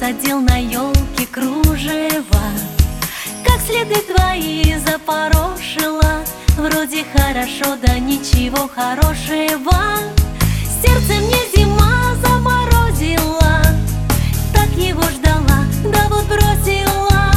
надел на елке кружева, как следы твои запорошила. Вроде хорошо, да ничего хорошего. Сердце мне зима заморозила, так его ждала, да вот бросила.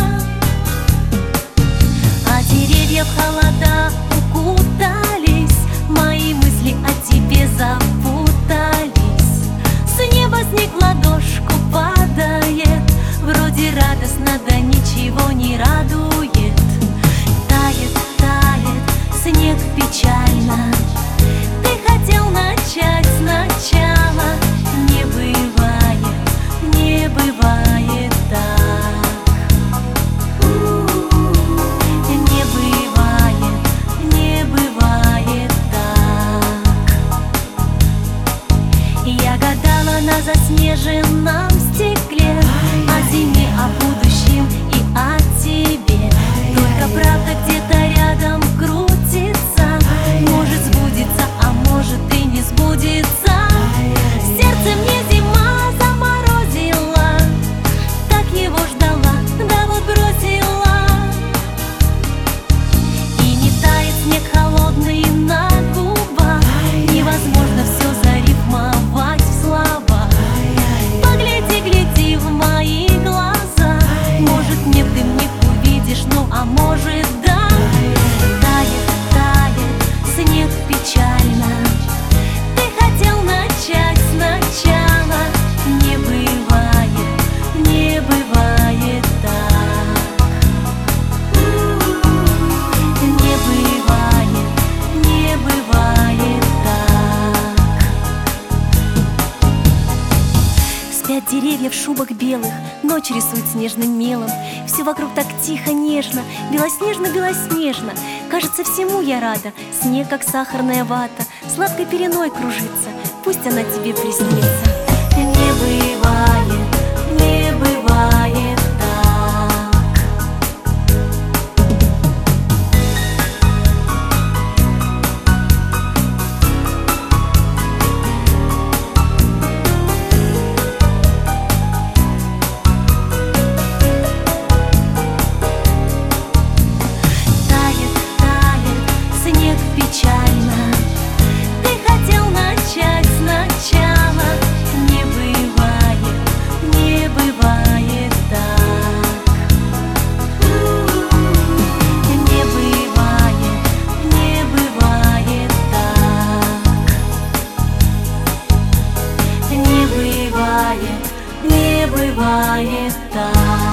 А деревья в холода укутались, мои мысли о тебе запутались. С неба снег в ладошку падает, вроде радостно, да ничего не радует. Тает, тает снег печально, ты хотел начать сначала. Не бывает, не бывает так. Не бывает, не бывает так. Я гадала на заснеженном стекле о зиме, о будущем и о тебе. Только правда где-то рядом крутится, может сбудется, а может и не сбудется. Сердце мне зима заморозила, так его ждала, да вот бросила. И не тает снег холодный на губах, невозможно все зарифмовать в слова. Погляди, гляди в мои глаза, может нет, ты мне увидишь, ну а может да. Тает, тает снег печально, ты хотел начать сначала. Не бывает, не бывает так. Не бывает, не бывает так. Спят деревья в шубах белых, ночь рисует снежным мелом. Все вокруг так тихо, нежно, белоснежно-белоснежно. Кажется, всему я рада, снег как сахарная вата, сладкой пеленой кружится, пусть она тебе приснится. Не бывает, не бывает так. Тает, тает снег печально, ты хотел начать сначала. Не бывает, не бывает так. Не бывает, не бывает так. Не бывает, не бывает так.